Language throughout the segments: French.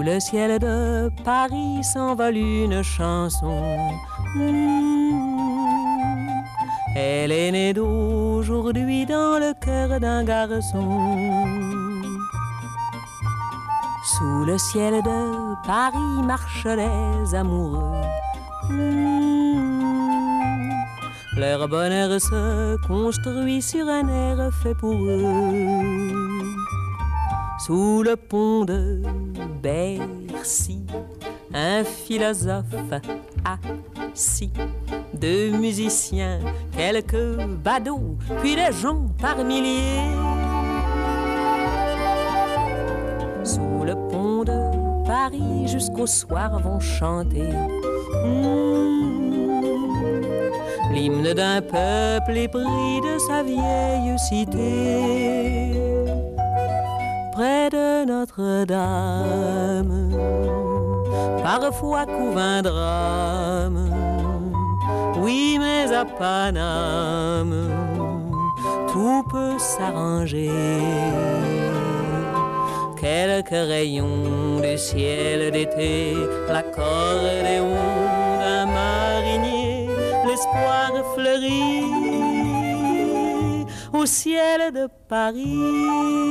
le ciel de Paris s'envole une chanson. Elle est née d'aujourd'hui dans le cœur d'un garçon. Sous le ciel de Paris marchent les amoureux. Leur bonheur se construit sur un air fait pour eux. Sous le pont de Bercy, un philosophe assis, deux musiciens, quelques badauds, puis des gens par milliers. Sous le pont de Paris, jusqu'au soir vont chanter l'hymne d'un peuple épris de sa vieille cité. Près de Notre-Dame, parfois couvre un drame. Oui, mais à Paname, tout peut s'arranger. Quelques rayons du ciel d'été, l'accordéon d'un marinier, l'espoir fleurit au ciel de Paris.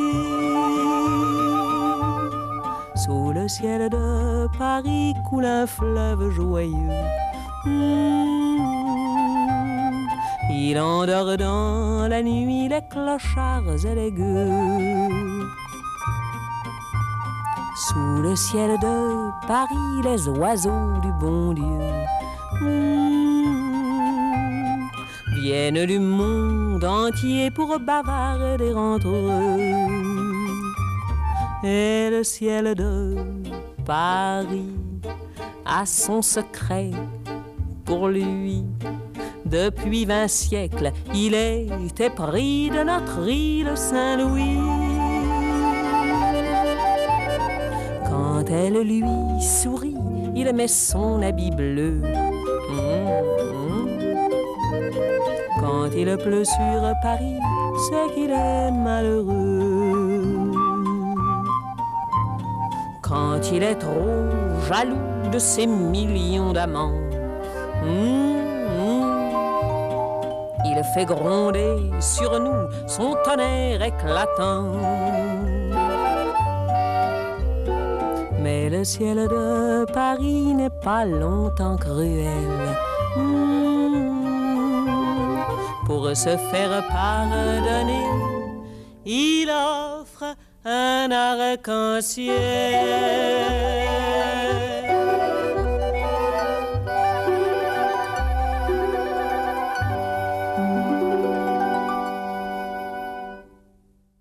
Sous le ciel de Paris coule un fleuve joyeux. Il endort dans la nuit les clochards et les gueux. Sous le ciel de Paris, les oiseaux du bon Dieu viennent du monde entier pour bavarder entre eux. Et le ciel de Paris a son secret pour lui. Depuis 20 siècles, il était pris de notre île Saint-Louis. Quand elle lui sourit, il met son habit bleu. Quand il pleut sur Paris, c'est qu'il est malheureux. Quand il est trop jaloux de ses millions d'amants, il fait gronder sur nous son tonnerre éclatant. Mais le ciel de Paris n'est pas longtemps cruel. Pour se faire pardonner, il offre un arc-en-ciel.